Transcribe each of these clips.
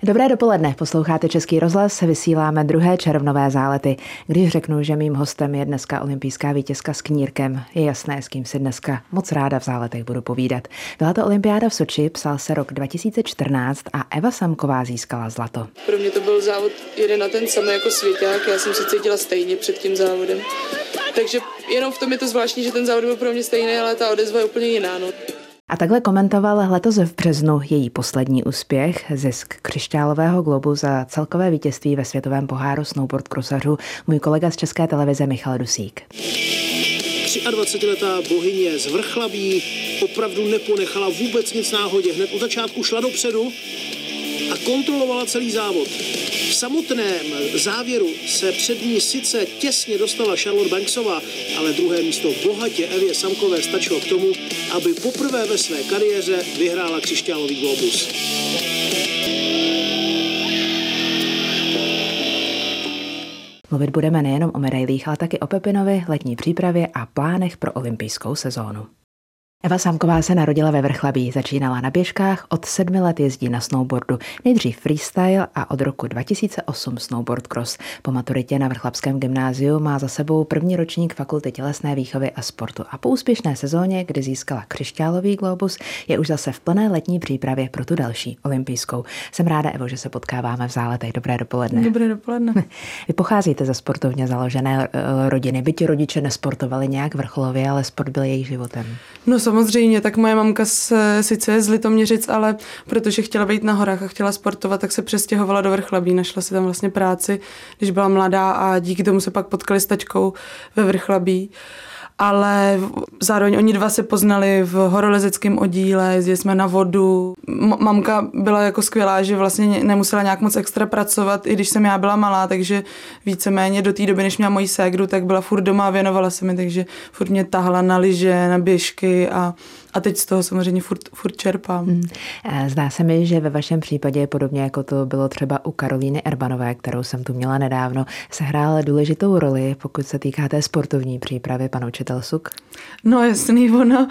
Dobré dopoledne, posloucháte Český rozhlas, vysíláme 2. červnové zálety. Když řeknu, že mým hostem je dneska olympijská vítězka s knírkem, je jasné, s kým si dneska moc ráda v záletech budu povídat. Byla to olympiáda v Soči, psal se rok 2014 a Eva Samková získala zlato. Pro mě to byl závod jeden na ten samý jako svěťák, já jsem se cítila stejně před tím závodem. Takže jenom v tom je to zvláštní, že ten závod byl pro mě stejný, ale ta odezva je úplně jiná. No. A takhle komentoval letos v březnu její poslední úspěch, zisk křišťálového globu za celkové vítězství ve světovém poháru snowboard crossařů, můj kolega z České televize Michal Dusík. 23letá bohyně z Vrchlabí opravdu neponechala vůbec nic náhodě. Hned od začátku šla dopředu a kontrolovala celý závod. V samotném závěru se před ní sice těsně dostala Charlotte Banksová, ale druhé místo bohatě Evě Samkové stačilo k tomu, aby poprvé ve své kariéře vyhrála křišťálový globus. Mluvit budeme nejenom o medailích, ale taky o Pepinovi, letní přípravě a plánech pro olympijskou sezónu. Eva Samková se narodila ve Vrchlabí, začínala na běžkách, od 7 let jezdí na snowboardu, nejdřív freestyle a od roku 2008 snowboard cross. Po maturitě na Vrchlabském gymnáziu má za sebou první ročník Fakulty tělesné výchovy a sportu a po úspěšné sezóně, kdy získala křišťálový globus, je už zase v plné letní přípravě pro tu další olympijskou. Jsem ráda, Evo, že se potkáváme v záletech. Dobré dopoledne. Dobré dopoledne. Vy pocházíte ze sportovně založené rodiny, byť rodiče nesportovali nějak vrcholově, ale sport byl jejich životem. No samozřejmě, tak moje mamka sice je z Litoměřic, ale protože chtěla být na horách a chtěla sportovat, tak se přestěhovala do Vrchlabí. Našla si tam vlastně práci, když byla mladá a díky tomu se pak potkali s tačkou ve Vrchlabí. Ale zároveň oni dva se poznali v horolezeckém oddíle, jezdili jsme na vodu. Mamka byla jako skvělá, že vlastně nemusela nějak moc extra pracovat, i když jsem já byla malá, takže víceméně do té doby, než měla moji ségru, tak byla furt doma a věnovala se mi, takže furt mě tahla na lyže, na běžky a teď z toho samozřejmě furt čerpám. Zdá se mi, že ve vašem případě, podobně jako to bylo třeba u Karolíny Erbanové, kterou jsem tu měla nedávno, sehrála důležitou roli, pokud se týká té sportovní přípravy, pan učitel Suk. No jasný,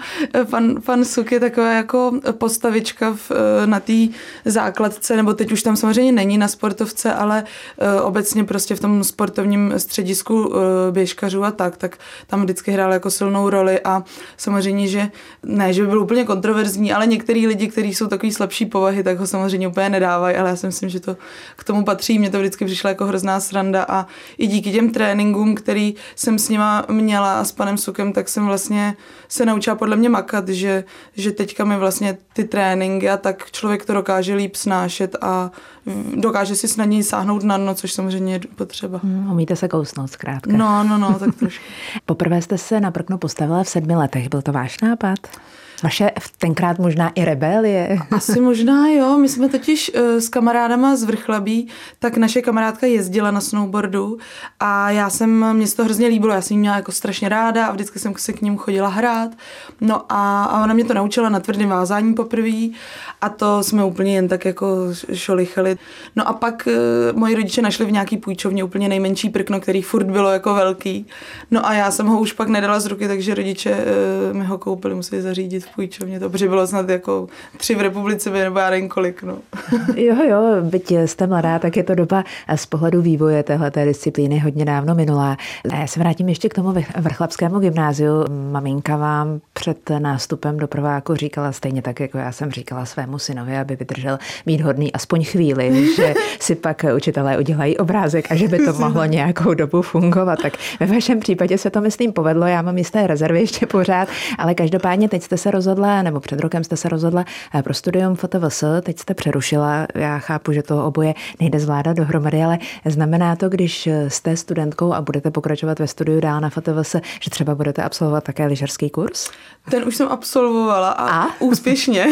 pan Suk je taková jako postavička na té základce, nebo teď už tam samozřejmě není na sportovce, ale obecně prostě v tom sportovním středisku běžkařů a tak tam vždycky hrál jako silnou roli a samozřejmě, že ne, že by byl úplně kontroverzní, ale některý lidi, kteří jsou takový slabší povahy, tak ho samozřejmě úplně nedávají, ale já si myslím, že to k tomu patří. Mně to vždycky přišla jako hrozná sranda a i díky těm tréninkům, který jsem s nima měla a s panem Sukem, tak jsem vlastně se naučila podle mě makat, že teďka mi vlastně ty tréninky a tak člověk to dokáže líp snášet a dokáže si snadněji sáhnout na dno, což samozřejmě je potřeba. Umíte se kousnout zkrátka. No, tak trošku. Poprvé jste se na prkno postavila v 7 letech. Byl to váš nápad? Vaše tenkrát možná i rebelie? Asi možná jo. My jsme totiž s kamarádama z Vrchlabí, tak naše kamarádka jezdila na snowboardu a mě se to hrozně líbilo. Já jsem jí měla jako strašně ráda a vždycky jsem se k ním chodila hrát. No a ona mě to naučila na tvrdém vázání poprvé a to jsme úplně jen tak jako šolichali. No a pak moji rodiče našli v nějaký půjčovně úplně nejmenší prkno, který furt bylo jako velký. No a já jsem ho už pak nedala z ruky, takže rodiče mi ho koupili, museli zařídit v půjčovně. To bylo snad jako 3 v republice, nebo já nevím kolik. No. Jo, byť jste mladá, tak je to doba z pohledu vývoje téhleté disciplíny hodně dávno minulá. Já se vrátím ještě k tomu Vrchlabskému gymnáziu. Maminka vám před nástupem do prváku říkala stejně tak, jako já jsem říkala svému synovi, aby vydržel mít hodný aspoň chvíli, že si pak učitelé udělají obrázek a že by to mohlo nějakou dobu fungovat. Tak ve vašem případě se to, myslím, povedlo. Já mám jisté rezervy ještě pořád, ale každopádně teď jste se rozhodla, nebo před rokem jste se rozhodla pro studium FTVS, teď jste přerušila. Já chápu, že to oboje nejde zvládat dohromady, ale znamená to, když jste studentkou a budete pokračovat ve studiu dál na FTVS, že třeba budete absolvovat také lyžařský kurz? Ten už jsem absolvovala a úspěšně.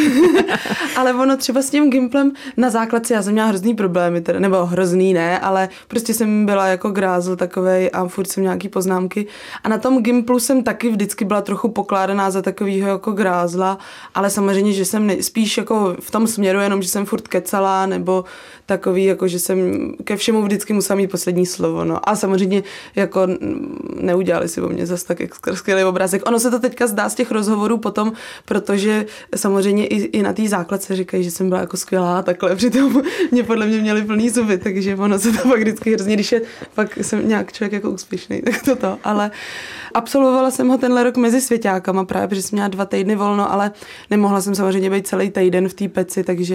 Ale ono třeba s tím gimplem na základce, já jsem měla hrozný problémy, nebo hrozný ne, ale prostě jsem byla jako grázl takovej a furt jsem nějaký poznámky. A na tom gimplu jsem taky vždycky byla trochu pokládaná za takovýho jako grázl rázla, ale samozřejmě, že jsem spíš jako v tom směru jenom, že jsem furt kecala, nebo takový, jako že jsem ke všemu vždycky musela mít poslední slovo. No. A samozřejmě jako neudělali si o mě zase tak skvělý obrázek. Ono se to teďka zdá z těch rozhovorů potom, protože samozřejmě i na té základce říkají, že jsem byla jako skvělá takhle, přitom mě podle mě měli plný zuby, takže ono se to pak vždycky hrozně, když je pak jsem nějak člověk jako úspěšný, tak to. Ale absolvovala jsem ho tenhle rok mezi svěťákama, právě protože jsem měla 2 týdny volno, ale nemohla jsem samozřejmě být celý týden v té peci, takže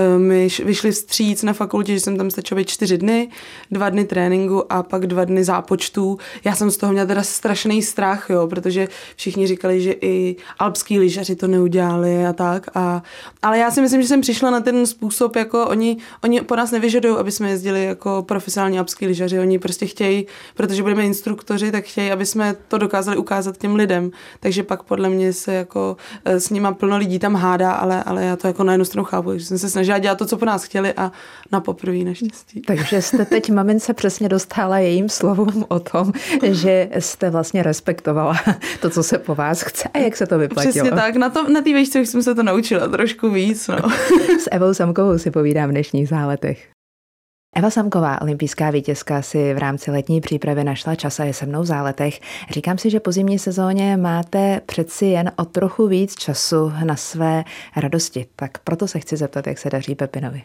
mi vyšli vstříc na fakultě, že jsem tam stačila být 4 dny, 2 dny tréninku a pak 2 dny zápočtů. Já jsem z toho měla teda strašný strach, jo, protože všichni říkali, že i alpský lyžaři to neudělali a tak. Ale já si myslím, že jsem přišla na ten způsob, jako oni po nás nevyžadují, aby jsme jezdili jako profesionální alpský lyžaři. Oni prostě chtějí, protože budeme instruktoři, tak chtějí, aby jsme to dokázali ukázat těm lidem. Takže pak podle mě se jako s nima plno lidí tam hádá, ale já to jako na jednu stranu chápu, že jsem se snažila dělat to, co po nás chtěli a na poprvé naštěstí. Takže jste teď mamince přesně dostala jejím slovům o tom, že jste vlastně respektovala to, co se po vás chce a jak se to vyplatilo. Přesně tak, na té výšce už jsem se to naučila trošku víc. No. S Evou Samkovou si povídám v dnešních záletech. Eva Samková, olympijská vítězka, si v rámci letní přípravy našla čas a je se mnou v záletech. Říkám si, že po zimní sezóně máte přeci jen o trochu víc času na své radosti. Tak proto se chci zeptat, jak se daří Pepinovi.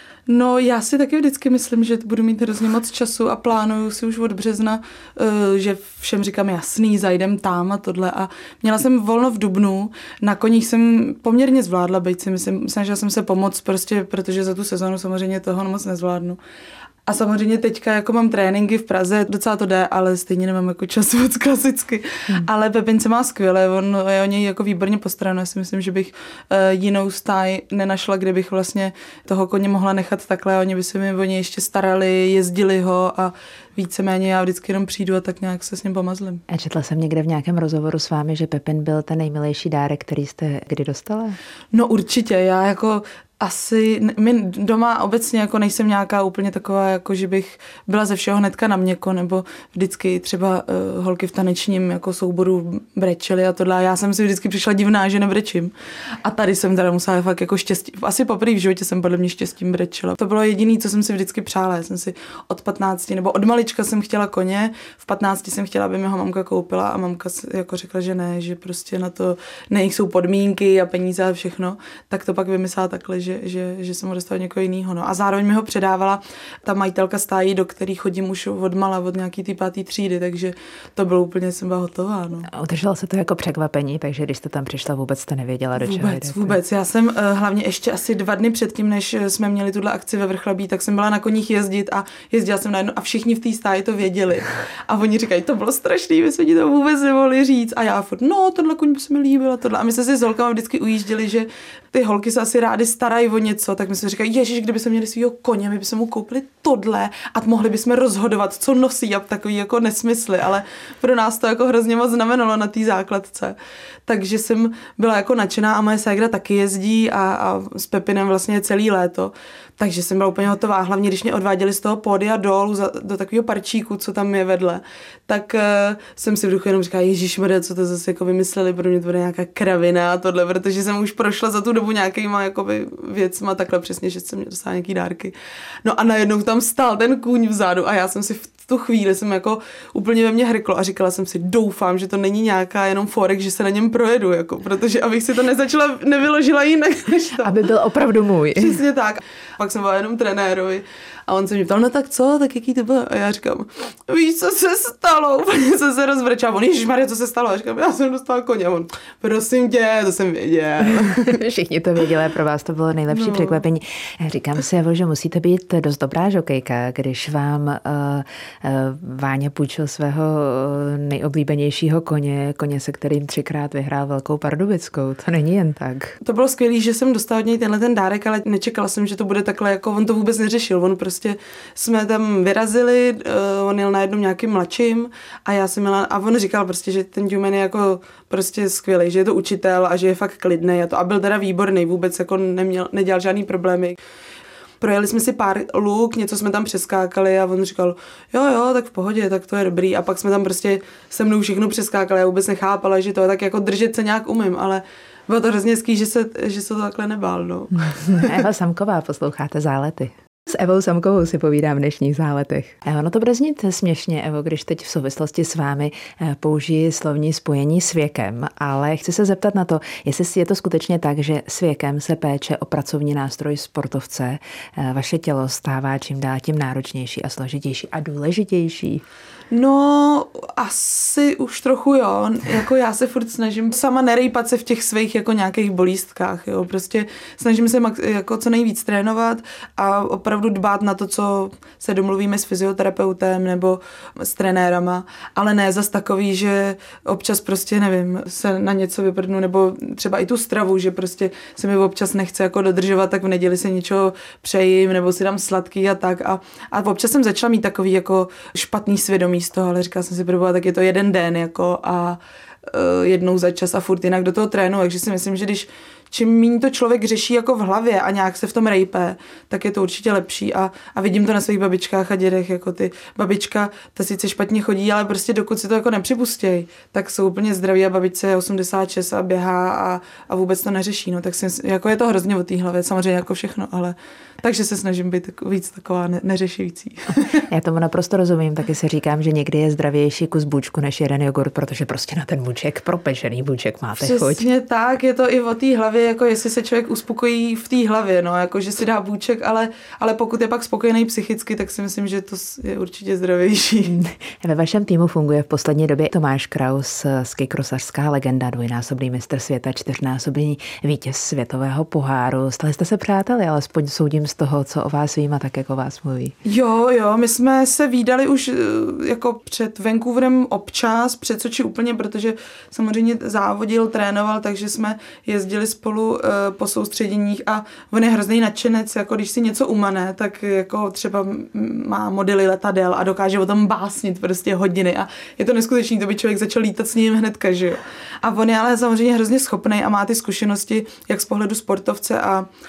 No, já si taky vždycky myslím, že budu mít hrozně moc času a plánuju si už od března, že všem říkám jasný, zajdem tam a tohle. A měla jsem volno v dubnu, na koních jsem poměrně zvládla, byť si myslím, snažila jsem se pomoct prostě, protože za tu sezonu samozřejmě toho moc nezvládnu. A samozřejmě teďka jako mám tréninky v Praze, docela to jde, ale stejně nemám jako čas moc klasicky. Ale Pepin se má skvěle, on je o něj jako výborně postaráno. Já si myslím, že bych jinou stáj nenašla, kde bych vlastně toho koně mohla nechat takhle. Oni by se mi o něj ještě starali, jezdili ho a víceméně já vždycky jenom přijdu a tak nějak se s ním pomazlím. A četla jsem někde v nějakém rozhovoru s vámi, že Pepin byl ten nejmilejší dárek, který jste kdy dostala? No určitě, já jako asi, my doma obecně jako nejsem nějaká úplně taková, jako že bych byla ze všeho hnedka na měko, nebo vždycky třeba holky v tanečním jako souboru brečely a tohle. A já jsem si vždycky přišla divná, že nebrečím. A tady jsem teda musela fakt jako štěstí. Asi poprvé v životě jsem podle mě štěstím brečela. To bylo jediné, co jsem si vždycky přála. Já jsem si od 15 nebo od malička jsem chtěla koně, v 15 jsem chtěla, aby mi ho mamka koupila a mamka jako řekla, že ne, že prostě na to nejsou podmínky a peníze a všechno. Tak to pak vymyslela takhle, že jsem ho dostala někoho jiného. No. A zároveň mi ho předávala ta majitelka stájí, do který chodím už odmala, od nějaký ty 5. třídy, takže to bylo úplně, jsem byla hotová. No. Udrželo se to jako překvapení, takže když jste tam přišla, vůbec jste nevěděla, do čeho jdete. Vůbec. Já jsem hlavně ještě asi 2 dny předtím, než jsme měli tuhle akci ve Vrchlabí, tak jsem byla na koních jezdit a jezdila jsem najednou a všichni v té stáji to věděli. A oni říkají, to bylo strašný, my jsme ti to vůbec nemohli říct. A já furt, no, tohle koň by se mi líbilo, tohle. A my jsme si s holkama vždycky ujížděli, že ty holky se asi rády starají o něco, tak my jsme říkali, ježiš, kdyby jsme měli svýho koně, my bychom mu koupili tohle a mohli bychom rozhodovat, co nosí a takový jako nesmysly, ale pro nás to jako hrozně moc znamenalo na té základce. Takže jsem byla jako nadšená a moje ségra taky jezdí a s Pepinem vlastně celý léto. Takže jsem byla úplně hotová. Hlavně, když mě odváděli z toho pódia dolů do takového parčíku, co tam je vedle, tak jsem si v duchu jenom říkala, ježišmarja, co to zase jako vymysleli, pro mě to bude nějaká kravina a tohle, protože jsem už prošla za tu dobu nějakýma jakoby věcma takhle přesně, že jsem mě dostala nějaký dárky. No a najednou tam stál ten kůň vzadu a já jsem si v tu chvíli jsem jako úplně ve mně hrklo a říkala jsem si, doufám, že to není nějaká jenom forek, že se na něm projedu, jako, protože abych si to nevyložila jinak než to. Aby byl opravdu můj. Přesně tak. Pak jsem byla jenom trenérovi a on se mě ptal, no tak co, tak jaký to bylo? A já říkám, víš, co se stalo? Úplně jsem se rozvrčala. On, ježišmarja, co se stalo? A říkám, já jsem dostala koně. A on, prosím tě, to jsem věděl. Všichni to věděli, pro vás to bylo nejlepší překvapení. Říkám si, že musíte být dost dobrá žokejka, když vám Váňa půjčil svého nejoblíbenějšího koně, se kterým 3krát vyhrál Velkou Pardubickou. To není jen tak. To bylo skvělé, že jsem dostala od něj tenhle ten dárek, ale nečekala jsem, že to bude takhle, jako on to vůbec neřešil. On prostě jsme tam vyrazili, on jel na jednom nějakým mladším a já jsem jela, a on říkal prostě, že ten Dumen je jako prostě skvělý, že je to učitel a že je fakt klidný a byl teda výborný, vůbec jako nedělal žádný problémy. Projeli jsme si pár luk, něco jsme tam přeskákali a on říkal, jo, tak v pohodě, tak to je dobrý. A pak jsme tam prostě se mnou všechno přeskákali, já vůbec nechápala, že to je tak jako držet se nějak umím, ale bylo to hrozně hezký, že se to takhle nebál. No. Eva Samková, posloucháte Zálety. S Evou Samkovou si povídám v dnešních Záletech. Ono to bude znít směšně, Evo, když teď v souvislosti s vámi použiji slovní spojení s věkem, ale chci se zeptat na to, jestli je to skutečně tak, že s věkem se péče o pracovní nástroj sportovce vaše tělo stává čím dál tím náročnější a složitější a důležitější. No, asi už trochu jo. Jako já se furt snažím sama nerejpat se v těch svých jako nějakých bolístkách, jo. Prostě snažím se jako co nejvíc trénovat a opravdu dbát na to, co se domluvíme s fyzioterapeutem nebo s trenérama, ale ne zas takový, že občas prostě, nevím, se na něco vyprdnu, nebo třeba i tu stravu, že prostě se mi občas nechce jako dodržovat, tak v neděli se něčeho přejím, nebo si dám sladký a tak. A občas jsem začala mít takový jako špatný svědomí z toho, ale říkala jsem si, proboha, tak je to jeden den jako a jednou za čas a furt jinak do toho trénu, takže si myslím, že když čím méně to člověk řeší jako v hlavě a nějak se v tom rejpe, tak je to určitě lepší a vidím to na svých babičkách a dědech, jako ty babička, ta sice špatně chodí, ale prostě dokud si to jako nepřipustějí, tak jsou úplně zdraví a babičce je 86 a běhá a vůbec to neřeší, no tak si, jako je to hrozně o té hlavě, samozřejmě jako všechno, ale takže se snažím být víc taková neřešující. Já tomu naprosto rozumím, taky si říkám, že někdy je zdravější kus bůčku než jeden jogurt, protože prostě na ten bůček, propečený bůček máte chuť. Přesně tak, je to i o té hlavě, jako jestli se člověk uspokojí v té hlavě, no, jako že si dá bůček, ale pokud je pak spokojený psychicky, tak si myslím, že to je určitě zdravější. Ve vašem týmu funguje v poslední době Tomáš Kraus, skikrosařská legenda, dvojnásobný mistr světa, 4násobný vítěz světového poháru. Stali jste se přáteli, alespoň soudím z toho, co o vás vím a tak, jak o vás mluví. Jo, my jsme se vídali už jako před Vancouverem občas, před Soči úplně, protože samozřejmě závodil, trénoval, takže jsme jezdili spolu po soustředěních a on je hrozný nadšenec, jako když si něco umane, tak jako třeba má modely letadel a dokáže o tom básnit prostě hodiny a je to neskutečný, to by člověk začal lítat s ním hnedka, že jo. A on je ale samozřejmě hrozně schopný a má ty zkušenosti jak z pohledu sportovce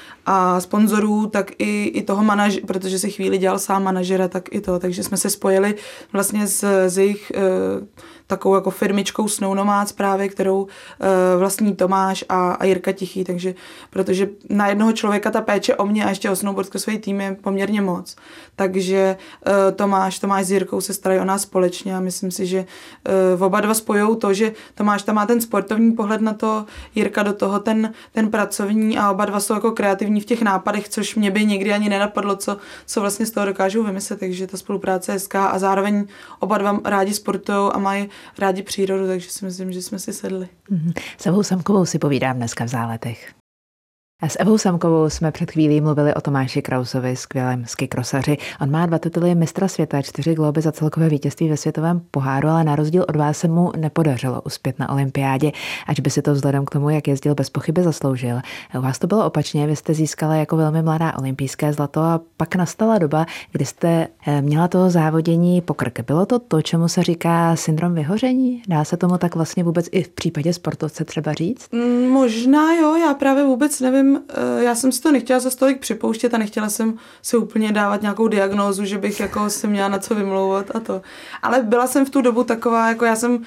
a sponzorů, tak i toho manažera, protože si chvíli dělal sám manažera, tak i to. Takže jsme se spojili vlastně s jejich takovou jako firmičkou Snow Nomads právě, kterou vlastní Tomáš a Jirka Tichý, takže protože na jednoho člověka ta péče o mě a ještě o snowboardcrossový tým je poměrně moc. Takže Tomáš s Jirkou se starají o nás společně a myslím si, že oba dva spojou to, že Tomáš tam má ten sportovní pohled na to, Jirka do toho ten pracovní a oba dva jsou jako kreativní v těch nápadech, což mě by nikdy ani nenapadlo, co vlastně z toho dokážou vymyslet, takže ta spolupráce je hezká a zároveň oba dva rádi sportujou a mají rádi přírodu, takže si myslím, že jsme si sedli. S Evou Samkovou si povídám dneska v Záletech. A s Evou Samkovou jsme před chvílí mluvili o Tomáši Krausovi, skvělém skikrosaři. On má 2 tituly mistra světa, 4 globy za celkové vítězství ve světovém poháru, ale na rozdíl od vás se mu nepodařilo uspět na olympiádě, ač by si to vzhledem k tomu, jak jezdil, bez pochyby zasloužil. U vás to bylo opačně, vy jste získala jako velmi mladá olympijské zlato a pak nastala doba, kdy jste měla toho závodění po krk. Bylo to, čemu se říká syndrom vyhoření? Dá se tomu tak vlastně vůbec i v případě sportovce třeba říct? Možná jo, já právě vůbec nevím. Já jsem si to nechtěla za stolik připouštět a nechtěla jsem si úplně dávat nějakou diagnózu, že bych jako se měla na co vymlouvat a to. Ale byla jsem v tu dobu taková, jako já jsem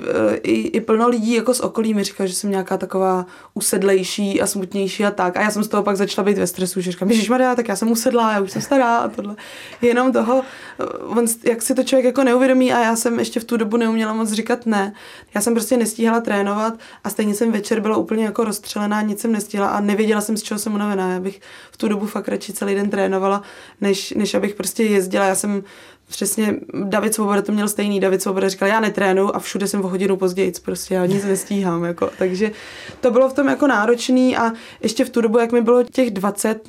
i plno lidí jako z okolí mi říkala, že jsem nějaká taková usedlejší a smutnější a tak. A já jsem z toho pak začala být ve stresu, že říkám, ježišmarja, tak já jsem usedlá, já už jsem stará a tohle. Jenom toho, jak si to člověk jako neuvědomí a já jsem ještě v tu dobu neuměla moc říkat ne. Já jsem prostě nestíhala trénovat a stejně jsem večer byla úplně jako rozstřelená, nic jsem nestihla a nevěděla jsem, z čeho jsem unavená. Já bych v tu dobu fakt radši celý den trénovala, než abych prostě jezdila. Já jsem přesně, David Svoboda to měl stejný. David Svoboda říkal, já netrénu a všude jsem o hodinu později, prostě já nic nestíhám. Jako. Takže to bylo v tom jako náročný a ještě v tu dobu, jak mi bylo těch 20,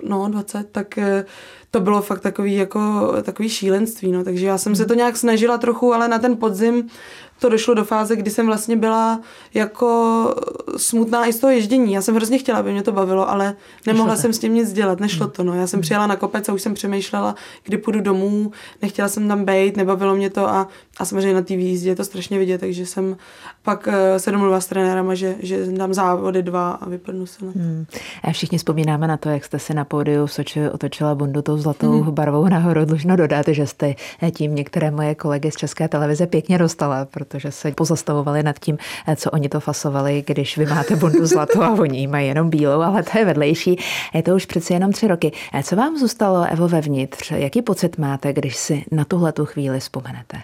tak to bylo fakt takový šílenství. No. Takže já jsem se to nějak snažila trochu, ale na ten podzim to došlo do fáze, kdy jsem vlastně byla jako smutná i z toho ježdění. Já jsem hrozně chtěla, aby mě to bavilo, ale nemohla jsem s tím nic dělat, nešlo to. No. Já jsem přijela na kopec a už jsem přemýšlela, kdy půjdu domů, nechtěla jsem tam bejt, nebavilo mě to a samozřejmě na té výjízdě je to strašně vidět, takže jsem pak se domluvila s trenérama, že dám závody 2 a vypadnu se na to. A všichni vzpomínáme na to, jak jste si na pódiu v Soči otočila bundu tou zlatou barvou nahoru. Dlužno dodat, že jste tím některé moje kolegy z České televize pěkně dostala, protože se pozastavovali nad tím, co oni to fasovali, když vy máte bundu zlatou a oni mají jenom bílou, ale to je vedlejší. Je to už přeci jenom 3 roky. Co vám zůstalo, Evo, vevnitř? Jaký pocit máte, když si na tuhletu chvíli vzpomenete?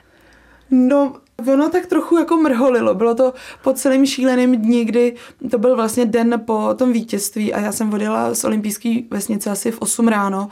No, ono tak trochu jako mrholilo. Bylo to po celém šíleném dni, kdy to byl vlastně den po tom vítězství a já jsem odjela z olympijské vesnice asi v 8 ráno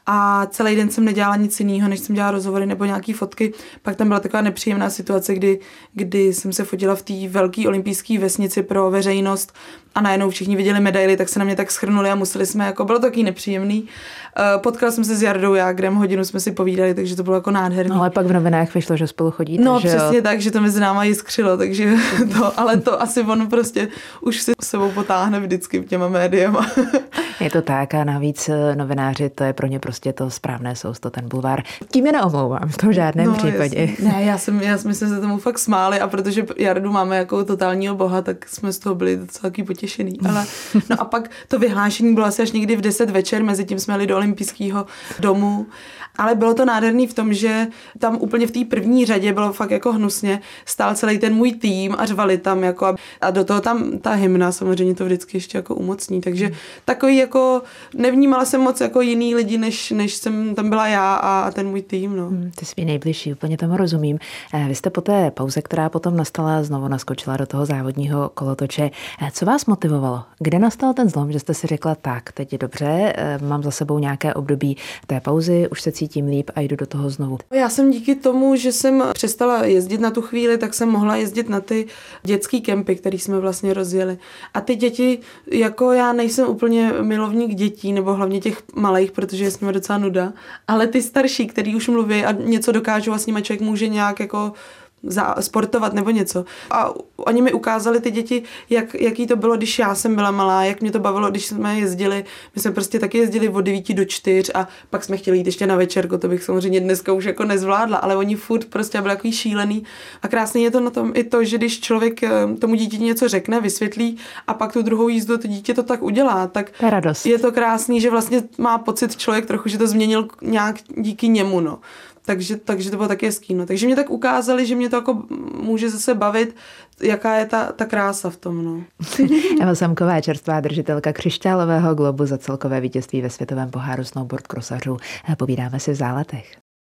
a celý den jsem nedělala nic jiného, než jsem dělala rozhovory nebo nějaký fotky. Pak tam byla taková nepříjemná situace, kdy jsem se fotila v té velké olympijské vesnici pro veřejnost a najednou všichni viděli medaily, tak se na mě tak shrnuli a museli jsme, jako bylo to taky nepříjemný. Potkala jsem se s Jardou Jágrem, hodinu jsme si povídali, takže to bylo jako nádherný. No, ale pak v novinách vyšlo, že spolu chodíte, no, že přesně jo? tak, že to mezi náma jiskřilo, takže ale to asi on prostě už si s sebou potáhne vždycky těma médiama. Je to tak a navíc novináři, to je pro ně prostě to správné sousto, ten bulvár. Tím je neomlouvám v tom žádném případě. Jasný. Ne, my jsme se tomu fakt smáli a protože Jardu máme jako totálního boha, tak jsme z toho byli docela taky potěšený. Ale, no a pak to vyhlášení bylo asi až někdy v 10 večer, mezi tím jsme jeli do olympijského domu. Ale bylo to nádherný v tom, že tam úplně v té první řadě bylo fakt jako hnusně, stál celý ten můj tým a řvali tam jako a do toho tam ta hymna samozřejmě to vždycky ještě jako umocní, takže takový jako nevnímala jsem moc jako jiný lidi, než jsem tam byla já a ten můj tým, no. Ty svý nejbližší, úplně tomu rozumím. Vy jste po té pauze, která potom nastala, znovu naskočila do toho závodního kolotoče. Co vás motivovalo? Kde nastal ten zlom, že jste si řekla, tak, teď je dobře, mám za sebou nějaké období té pauzy, už se cítím líp a jdu do toho znovu? Já jsem díky tomu, že jsem přestala jezdit na tu chvíli, tak jsem mohla jezdit na ty dětský kempy, který jsme vlastně rozjeli. A ty děti, jako já nejsem úplně milovník dětí, nebo hlavně těch malých, protože je s nimi docela nuda, ale ty starší, který už mluví a něco dokážou a s nimi člověk může nějak jako sportovat nebo něco. A oni mi ukázali ty děti, jaký to bylo, když já jsem byla malá, jak mě to bavilo, když jsme jezdili. My jsme prostě taky jezdili od 9 do 4 a pak jsme chtěli jít ještě na večerku, to bych samozřejmě dneska už jako nezvládla, ale oni furt prostě byli takový šílený. A krásně je to na tom i to, že když člověk tomu dítěti něco řekne, vysvětlí a pak tu druhou jízdu to dítě to tak udělá, tak je to krásný, že vlastně má pocit člověk trochu, že to změnil nějak díky němu, no. Takže to bylo taky hezký. No. Takže mě tak ukázali, že mě to jako může zase bavit, jaká je ta krása v tom. No. Eva Samková, čerstvá držitelka křišťálového globu za celkové vítězství ve světovém poháru snowboard krosařů. Povídáme si v záletech.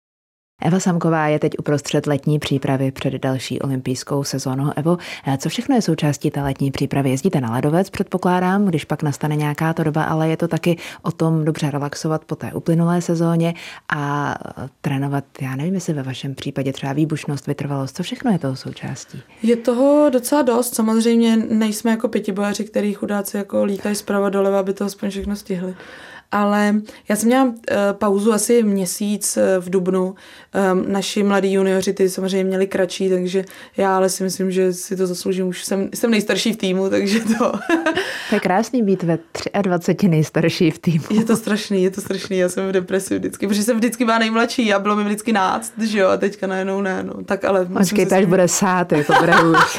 Eva Samková je teď uprostřed letní přípravy před další olympijskou sezónou. Evo, co všechno je součástí té letní přípravy? Jezdíte na ledovec, předpokládám, když pak nastane nějaká to doba, ale je to taky o tom dobře relaxovat po té uplynulé sezóně a trénovat, já nevím, jestli ve vašem případě třeba výbušnost, vytrvalost, co všechno je toho součástí? Je toho docela dost, samozřejmě nejsme jako pětibojaři, který chudáci jako lítají zprava doleva, aby to aspoň všechno stihli. Ale já jsem měla pauzu asi měsíc v dubnu. Naši mladí junioři ty samozřejmě měli kratší, takže já ale si myslím, že si to zasloužím. Už jsem nejstarší v týmu, takže to... To je krásný být ve 23 nejstarší v týmu. Je to strašný. Já jsem v depresi vždycky, protože jsem vždycky byla nejmladší a bylo mi vždycky 11, že jo, a teďka najednou ne, no. Tak ale... Počkejte, až bude sát, jako bude už.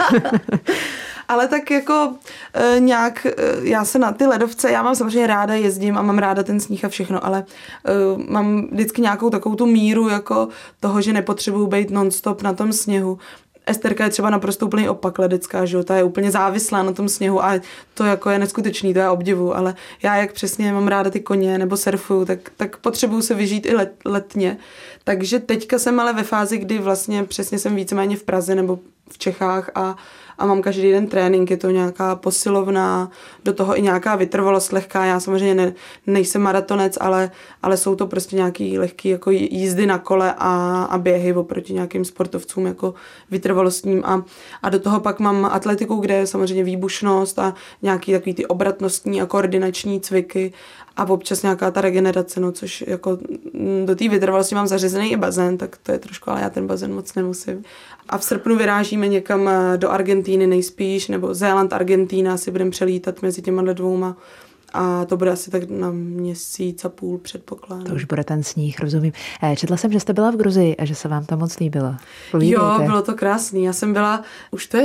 Ale tak jako nějak, já se na ty ledovce, já mám samozřejmě ráda, jezdím a mám ráda ten sníh a všechno, ale mám vždycky nějakou takovou tu míru jako toho, že nepotřebuju být non-stop na tom sněhu. Esterka je třeba naprosto úplný opak ledecká, že jo, ta je úplně závislá na tom sněhu a to jako je neskutečný, to já obdivu, ale já jak přesně mám ráda ty koně nebo surfuju, tak potřebuju se vyžít i letně. Takže teďka jsem ale ve fázi, kdy vlastně přesně jsem víceméně v Praze nebo v Čechách a mám každý den trénink, je to nějaká posilovna, do toho i nějaká vytrvalost lehká, já samozřejmě nejsem maratonec, ale jsou to prostě nějaký lehký jako jízdy na kole a běhy oproti nějakým sportovcům jako vytrvalostním a do toho pak mám atletiku, kde je samozřejmě výbušnost a nějaký takový ty obratnostní a koordinační cviky a občas nějaká ta regenerace, no, což jako do té vytrvalosti mám zařazený i bazén, tak to je trošku, ale já ten bazén moc nemusím. A v srpnu vyrážíme někam do Argentíny nejspíš, nebo Zéland, Argentína, si budeme přelítat mezi těma dvouma. A to bude asi tak na měsíc a půl, předpokládám. To už bude ten sníh, rozumím. Četla jsem, že jste byla v Gruzii a že se vám tam moc líbilo. Povídejte. Jo, bylo to krásný. Já jsem byla, už to je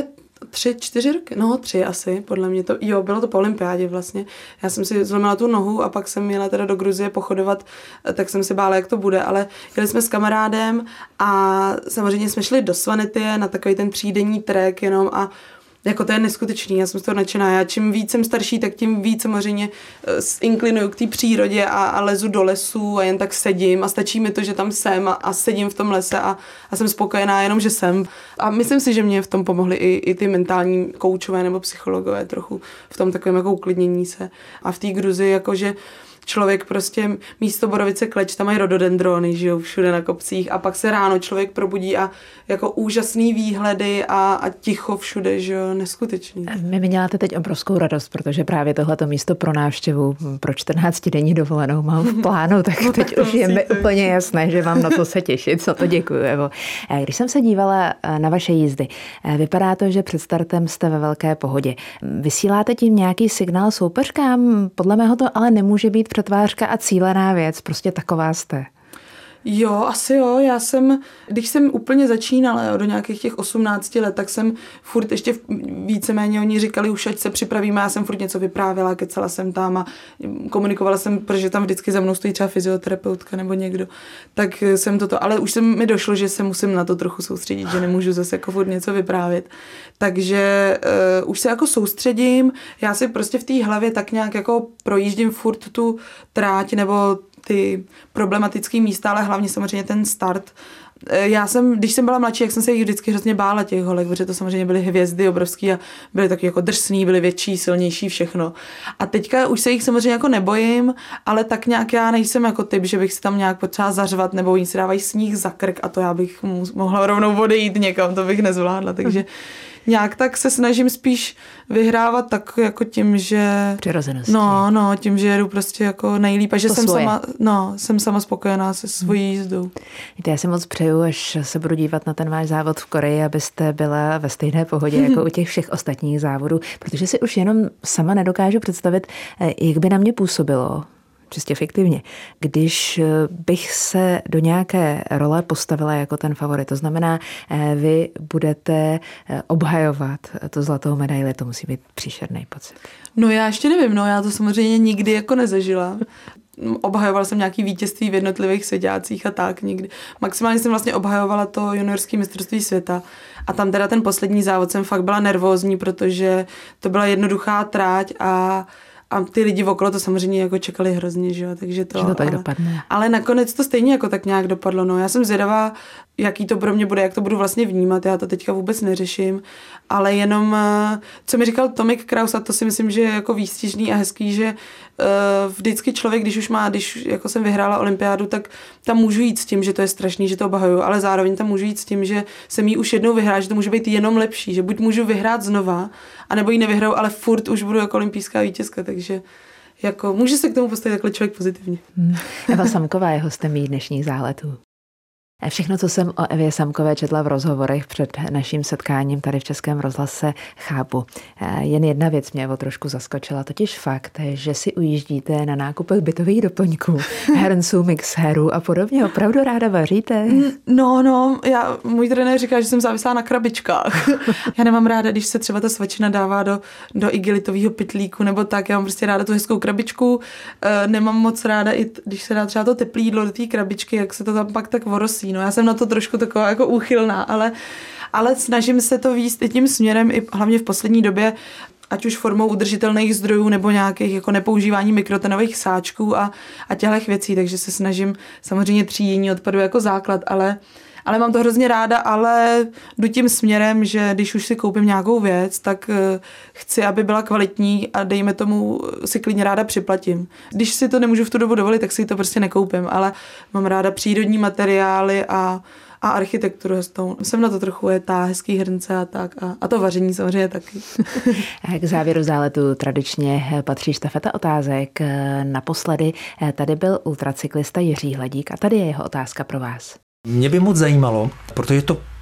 3 roky, 3 asi, podle mě to, bylo to po olympiádě vlastně. Já jsem si zlomila tu nohu a pak jsem jela teda do Gruzie pochodovat, tak jsem si bála, jak to bude, ale jeli jsme s kamarádem a samozřejmě jsme šli do Svanetie na takový ten 3denní trek jenom a jako to je neskutečný, já jsem z toho nadšená. Já čím víc jsem starší, tak tím víc samozřejmě inklinuju k té přírodě a lezu do lesů a jen tak sedím a stačí mi to, že tam jsem a sedím v tom lese a jsem spokojená jenom, že jsem. A myslím si, že mě v tom pomohly i ty mentální koučové nebo psychologové trochu v tom takovém jako uklidnění se. A v té Gruzii jakože člověk prostě místo borovice kleč, tam mají rododendrony, žijou všude na kopcích a pak se ráno člověk probudí a jako úžasný výhledy a ticho všude, že jo, neskutečný. My děláte teď obrovskou radost, protože právě tohleto místo pro návštěvu pro 14denní dovolenou mám v plánu, tak teď už je mi úplně jasné, že vám na to se těšit, co to děkuju, Evo. Když jsem se dívala na vaše jízdy, vypadá to, že před startem jste ve velké pohodě. Vysíláte tím nějaký signál soupeřkám? Podle mého to ale nemůže být přetvářka a cílená věc, prostě taková jste. Jo, asi jo. Když jsem úplně začínala do nějakých těch 18 let, tak jsem furt ještě víceméně oni říkali už, ať se připravíme, já jsem furt něco vyprávěla, kecala jsem tam a komunikovala jsem, protože tam vždycky za mnou stojí třeba fyzioterapeutka nebo někdo, tak jsem toto, ale už mi došlo, že se musím na to trochu soustředit, že nemůžu zase jako furt něco vyprávět. Takže už se jako soustředím, já si prostě v té hlavě tak nějak jako projíždím furt tu tráť nebo ty problematické místa, ale hlavně samozřejmě ten start. Když jsem byla mladší, jak jsem se jich vždycky hrozně bála těch holek, protože to samozřejmě byly hvězdy obrovský a byly taky jako drsný, byly větší, silnější, všechno. A teďka už se jich samozřejmě jako nebojím, ale tak nějak já nejsem jako typ, že bych si tam nějak potřeba zařvat, nebo oni si dávají sníh za krk a to já bych mohla rovnou odejít někam, to bych nezvládla, takže nějak tak se snažím spíš vyhrávat tak jako tím, že přirozeností. No, tím, že jedu prostě jako nejlíp a že jsem sama spokojená se svojí jízdou. Já si moc přeju, až se budu dívat na ten váš závod v Koreji, abyste byla ve stejné pohodě jako u těch všech ostatních závodů, protože si už jenom sama nedokážu představit, jak by na mě působilo, čistě fiktivně, když bych se do nějaké role postavila jako ten favorit. To znamená, vy budete obhajovat tu zlatou medaili, to musí být příšerný pocit. No já ještě nevím, já to samozřejmě nikdy jako nezažila. Obhajovala jsem nějaký vítězství v jednotlivých svěťácích a tak nikdy. Maximálně jsem vlastně obhajovala to juniorské mistrovství světa a tam teda ten poslední závod jsem fakt byla nervózní, protože to byla jednoduchá tráť a ty lidi okolo to samozřejmě jako čekali hrozně, že jo, takže to tak dopadne. Ale nakonec to stejně jako tak nějak dopadlo, Já jsem zvědavá, jaký to pro mě bude, jak to budu vlastně vnímat, já to teďka vůbec neřeším, ale jenom, co mi říkal Tomik Kraus, a to si myslím, že je jako výstižný a hezký, že vždycky člověk, když jako jsem vyhrála olympiádu, tak tam můžu jít s tím, že to je strašný, že to obhajuju, ale zároveň tam můžu jít s tím, že jsem jí už jednou vyhrál, že to může být jenom lepší, že buď můžu vyhrát znova, anebo ji nevyhraju, ale furt už budu jako olympijská vítězka, takže jako může se k tomu postavit takhle člověk pozitivně. Eva Samková je hostem mých dnešních záletů. Všechno, co jsem o Evě Samkové četla v rozhovorech před naším setkáním tady v Českém rozhlase, chápu. Jen jedna věc mě trošku zaskočila, totiž fakt, že si ujíždíte na nákupech bytových doplňků, hrnců, mixérů a podobně. Opravdu ráda vaříte? Můj trenér říká, že jsem závislá na krabičkách. Já nemám ráda, když se třeba ta svačina dává do igelitového pytlíku nebo tak. Já mám prostě ráda tu hezkou krabičku. Nemám moc ráda, i když se dá třeba to teplé jídlo do té krabičky, jak se to tam pak tak vorosí. Já jsem na to trošku taková jako úchylná, ale snažím se to víc i tím směrem, i hlavně v poslední době, ať už formou udržitelných zdrojů nebo nějakých jako nepoužívání mikrotonových sáčků a těchto věcí, takže se snažím samozřejmě třídění odpadu jako základ, ale mám to hrozně ráda, ale jdu tím směrem, že když už si koupím nějakou věc, tak chci, aby byla kvalitní a dejme tomu si klidně ráda připlatím. Když si to nemůžu v tu dobu dovolit, tak si to prostě nekoupím, ale mám ráda přírodní materiály a architekturu hezkou. Jsem na to trochu hezký hrnce a tak. A to vaření samozřejmě taky. K závěru záletu tradičně patří štafeta otázek. Naposledy tady byl ultracyklista Jiří Hladík a tady je jeho otázka pro vás. Mě by moc zajímalo, protože to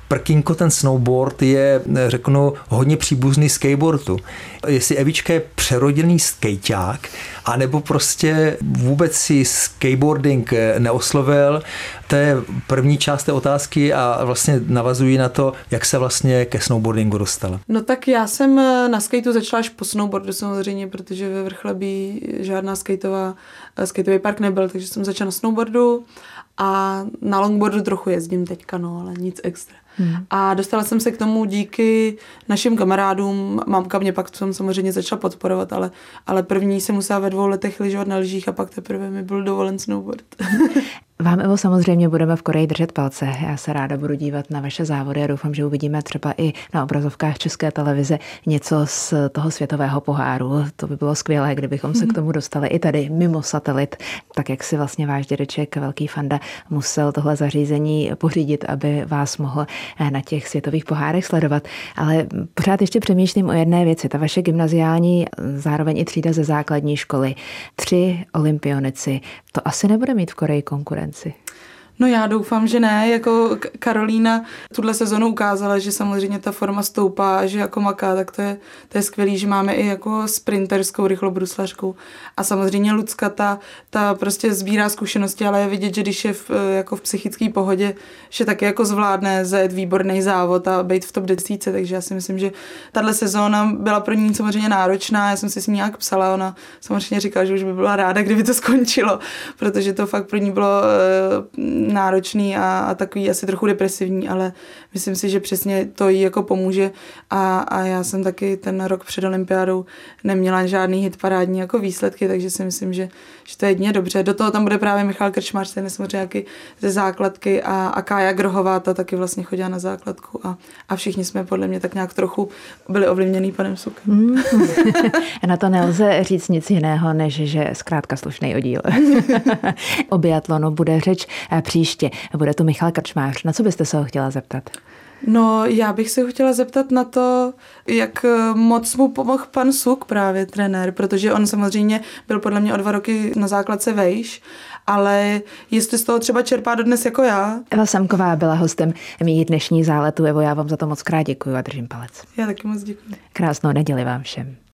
prkínko, ten snowboard je, řeknu, hodně příbuzný skateboardu. Jestli Evička je přeroděný skejťák, anebo prostě vůbec si skateboarding neoslovil, to je první část té otázky a vlastně navazují na to, jak se vlastně ke snowboardingu dostala. No tak já jsem na skateu začala až po snowboardu samozřejmě, protože ve Vrchlabí žádná skateový park nebyl, takže jsem začala na snowboardu a na longboardu trochu jezdím teďka, no, ale nic extra. A dostala jsem se k tomu díky našim kamarádům. Mamka mě pak jsem samozřejmě začala podporovat, ale první jsem musela ve 2 letech lyžovat na lyžích a pak teprve mi byl dovolen snowboard. Vám, Evo, samozřejmě budeme v Koreji držet palce. Já se ráda budu dívat na vaše závody a doufám, že uvidíme třeba i na obrazovkách České televize něco z toho světového poháru. To by bylo skvělé, kdybychom se k tomu dostali i tady mimo satelit, tak jak si vlastně váš dědeček, velký fanda, musel tohle zařízení pořídit, aby vás mohl na těch světových pohárech sledovat. Ale pořád ještě přemýšlím o jedné věci. Ta vaše gymnaziální, zároveň i třída ze základní školy. 3 olympionici. To asi nebude mít v Koreji konkurenci. No já doufám, že ne. Jako Karolína tuhle sezonu ukázala, že samozřejmě ta forma stoupá, že jako maká, tak to je skvělý, že máme i jako sprinterskou rychlobruslařku. A samozřejmě Lucka, ta prostě sbírá zkušenosti, ale je vidět, že když je jako v psychické pohodě, že taky jako zvládne zajet výborný závod a být v top 10. Takže já si myslím, že tahle sezóna byla pro ní samozřejmě náročná. Já jsem si s ní nějak psala, ona samozřejmě říkala, že už by byla ráda, kdyby to skončilo, protože to fakt pro ní bylo náročný a takový asi trochu depresivní, ale myslím si, že přesně to jí jako pomůže a já jsem taky ten rok před olympiádou neměla žádný hitparádní jako výsledky, takže si myslím, že to je jedině dobře. Do toho tam bude právě Michal Krčmář, ten je samozřejmě nějaký ze základky a Kája Grohová, ta taky vlastně chodila na základku a všichni jsme podle mě tak nějak trochu byli ovlivněný panem Sukem. Na to nelze říct nic jiného, než že zkrátka slušný oddíl. O biatlonu bude řeč příště. Bude to Michal Krčmář. Na co byste se ho chtěla zeptat? No, já bych se ho chtěla zeptat na to, jak moc mu pomohl pan Suk, právě trenér, protože on samozřejmě byl podle mě o 2 roky na základce vejš, ale jestli z toho třeba čerpá dodnes jako já. Eva Samková byla hostem mých dnešních záletů. Evo, já vám za to moc krát děkuju a držím palec. Já taky moc děkuji. Krásnou neděli vám všem.